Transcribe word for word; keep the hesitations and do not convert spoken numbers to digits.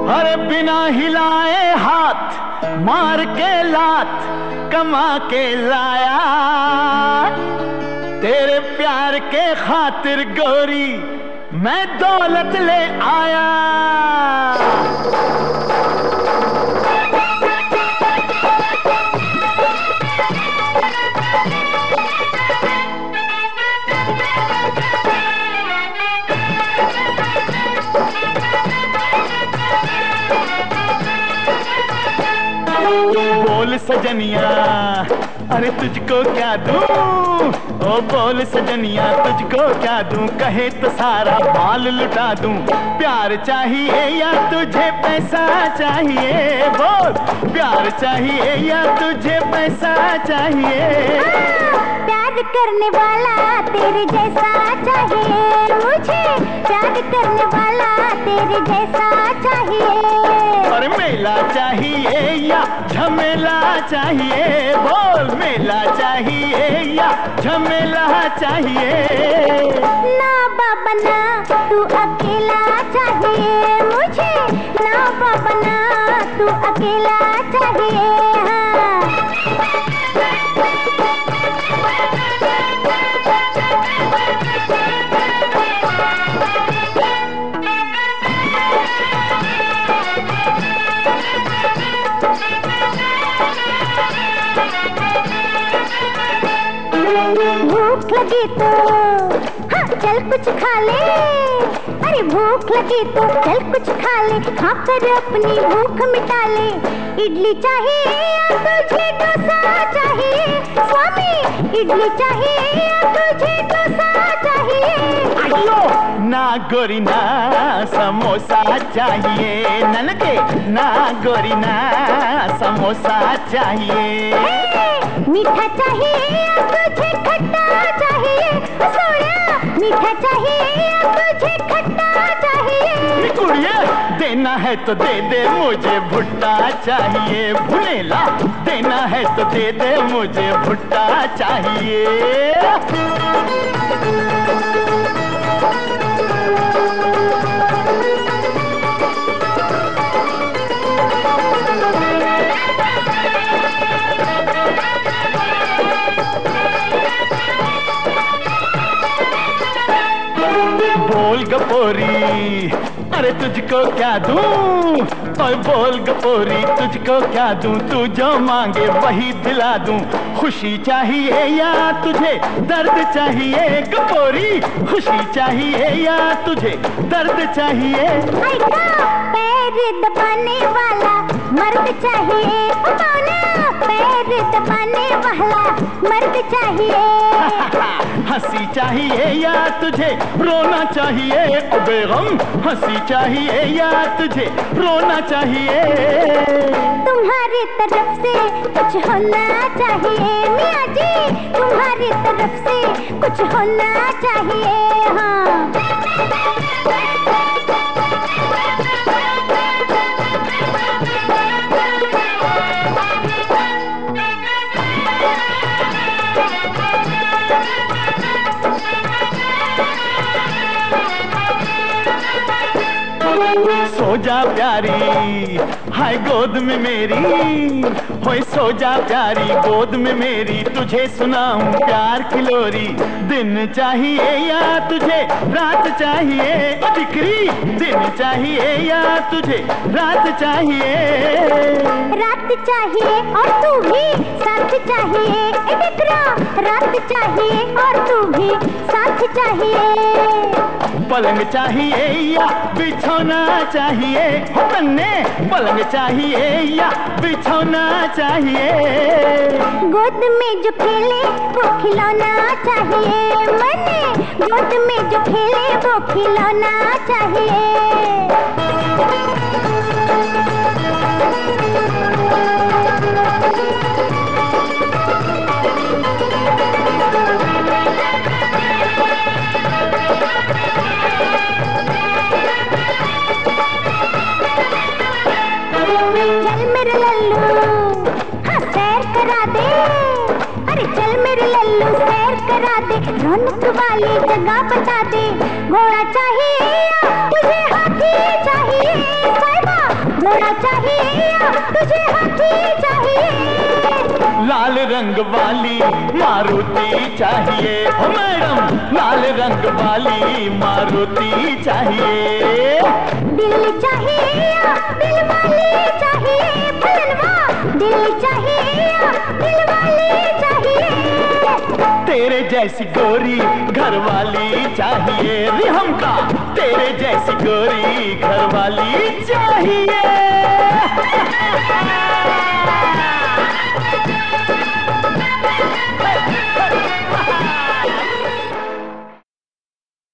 अरे बिना हिलाए हाथ मार के लात कमा के लाया, तेरे प्यार के खातिर गोरी मैं दौलत ले आया। बोल सजनिया अरे तुझको क्या दूं, ओ बोल सजनिया तुझको क्या दूं, कहे तो सारा माल लुटा दूं। प्यार चाहिए या तुझे पैसा चाहिए, बोल प्यार चाहिए या तुझे पैसा चाहिए। प्यार करने वाला तेरे जैसा चाहिए मुझे, प्यार करने वाला तेरे जैसा चाहिए। और मेला चाहिए या झमेला चाहिए, बोल मेला चाहिए या झमेला चाहिए। ना बाबा ना तू अकेला चाहिए मुझे, ना बाबा ना तू अकेला चाहिए। भूख लगी तो हाँ चल कुछ खा ले, अरे भूख लगी तो चल कुछ खा ले, खा कर अपनी भूख मिटा ले। इडली चाहिए या तुझे डोसा चाहिए स्वामी, इडली चाहिए या तुझे डोसा चाहिए। ना गोरी ना समोसा चाहिए, ननके ना गोरी ना समोसा चाहिए। मीठा चाहिए या तुझे खट्टा चाहिए, सोना मीठा चाहिए या तुझे खट्टा चाहिए। कुड़िए देना है तो दे दे मुझे भुट्टा चाहिए, भुनेला देना है तो दे दे मुझे भुट्टा चाहिए। बोल गपोरी अरे तुझको क्या दूं, और बोल गपोरी तुझको क्या दूं, तू जो मांगे वही दिला दूं। खुशी चाहिए या तुझे दर्द चाहिए, गपोरी खुशी चाहिए या तुझे दर्द चाहिए। पैर दबाने वाला मर्द चाहिए, पैर दबाने वाला मर्द चाहिए। हंसी चाहिए या तुझे रोना चाहिए, ओ बेगम हंसी चाहिए या तुझे रोना चाहिए। तुम्हारी तरफ से कुछ होना चाहिए मियाँ जी, तुम्हारी तरफ से कुछ होना चाहिए। हाँ सो जा प्यारी हाय गोद में मेरी, होए सो जा प्यारी गोद में मेरी, तुझे सुनाऊं प्यार की लोरी। दिन चाहिए या तुझे रात चाहिए, दिकरी दिन चाहिए या तुझे रात चाहिए। रात चाहिए और तू भी साथ चाहिए, दिकरा रात चाहिए और तू भी साथ चाहिए। पलंग चाहिए या बिछौना चाहिए, हो कन्ने पलंग चाहिए या बिछौना चाहिए। गोद में जो खेले वो खिलौना चाहिए, मने गोद में जो खेले वो खिलौना चाहिए। चल मेरे लल्लू हाँ सैर करा दे, अरे चल मेरे लल्लू सैर करा दे, रौनक वाली जगह बता दे। घोड़ा चाहिए या तुझे हाथी चाहिए, साहिबा घोड़ा चाहिए या तुझे हाथी चाहिए? लाल रंग वाली मारुति चाहिए हो मैडम, लाल रंग वाली मारुति चाहिए। दिल चाहिए या दिल वाली चाहिए? पलनवा दिल चाहिए या दिल वाली चाहिए? तेरे जैसी गोरी घर वाली चाहिए रे हमका, तेरे जैसी गोरी घर वाली चाहिए।